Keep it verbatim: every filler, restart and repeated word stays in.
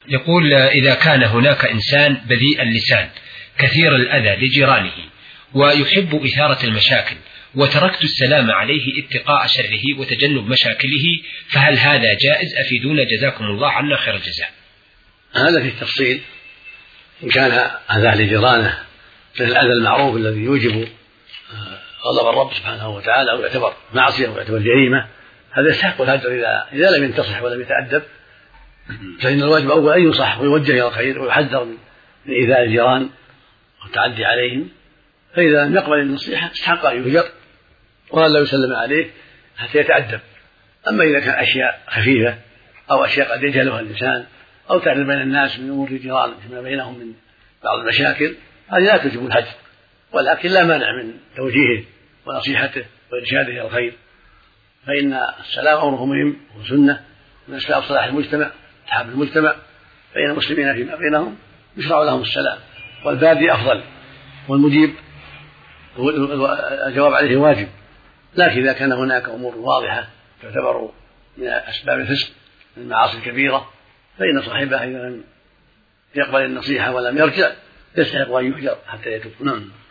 يقول: إذا كان هناك إنسان بذيء اللسان كثير الأذى لجيرانه ويحب إثارة المشاكل، وتركت السلام عليه اتقاء شره وتجنب مشاكله، فهل هذا جائز؟ أفيدونا جزاكم الله عنا خير الجزاء. هذا في التفصيل، إن كان أذى لجيرانه من الأذى المعروف الذي يوجب غضب الرب سبحانه وتعالى أو يعتبر معصية أو يعتبر جريمة، هذا يستحق الهجر إذا إذا لم ينتصح ولم يتأدب، فإن الواجب أول أن ينصح ويوجه إلى الخير ويحذر من إيذاء الجيران والتعدي عليهم، فإذا لم يقبل النصيحة استحق أن يهجر وأن لا يسلم عليه حتى يتأدب. أما إذا كان أشياء خفيفة أو أشياء قد يجهلها الإنسان أو تعرف بين الناس من أمور الجيران فيما بينهم من بعض المشاكل، هذه لا تجب الهجر، ولكن لا مانع من توجيهه ونصيحته وإرشاده إلى الخير، فإن السلام أمره مهم وسنة من أسباب صلاح المجتمع تحاب المجتمع، فإن المسلمين فيما بينهم يشرع لهم السلام، والبادي أفضل والمجيب الجواب عليه واجب. لكن إذا كان هناك أمور واضحة تعتبر من أسباب الفسق من المعاصي الكبيرة، فإن صاحبها إذا لم يقبل النصيحة ولم يرجع يستحق أن يهجر حتى يتوب. نعم.